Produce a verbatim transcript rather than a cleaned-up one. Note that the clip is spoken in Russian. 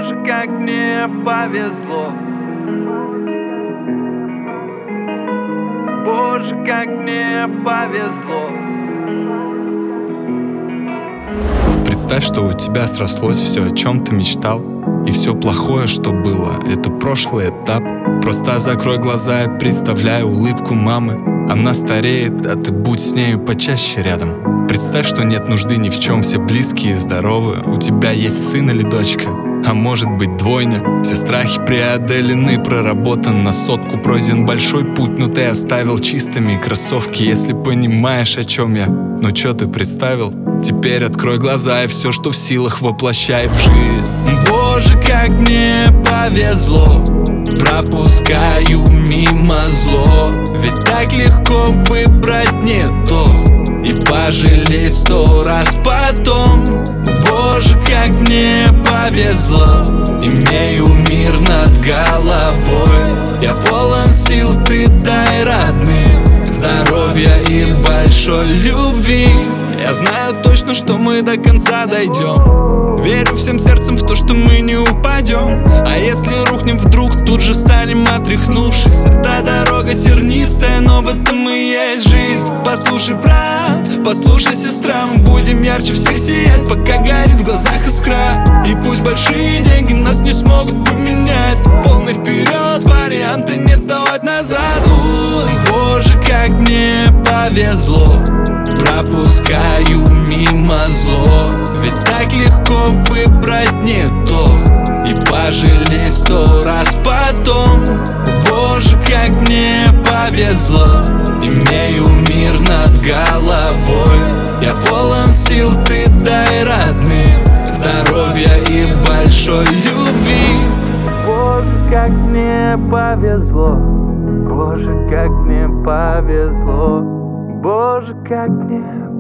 Боже, как мне повезло. Боже, как мне повезло. Представь, что у тебя срослось все, о чем ты мечтал. И все плохое, что было, это прошлый этап. Просто закрой глаза и представляй улыбку мамы. Она стареет, а ты будь с нею почаще рядом. Представь, что нет нужды ни в чем, все близкие и здоровы. У тебя есть сын или дочка, а может быть двойня. Все страхи преодолены, проработан на сотку. Пройден большой путь, но ты оставил чистыми кроссовки. Если понимаешь, о чем я, ну чё ты представил? Теперь открой глаза и все, что в силах, воплощай в жизнь. Боже, как мне повезло. Пропускаю мимо зло, ведь так легко выбрать не то и пожалеть сто раз потом. Боже, как мне повезло. Имею мир над головой. Я полон сил, ты дай родным здоровья и большой любви. Я знаю точно, что мы до конца дойдем. Верю всем сердцем в то, что мы не упадем. А если рухнем вдруг, тут же встанем, отряхнувшись. Эта дорога тернистая, но в этом и есть жизнь. Послушай, брат, послушай, сестра, мы будем ярче всех сиять, пока горит в глазах искра. И пусть большие деньги нас не смогут поменять, полный вперед, варианта нет сдавать назад. Боже, как мне повезло. Пропускаю мимо зло, ведь так легко выбрать не то и пожалеть сто раз потом. Боже, как мне повезло. Имею мир над головой. Я полон сил, ты дай родным здоровья и большой любви. Боже, как мне повезло. Боже, как мне повезло. Боже, как мне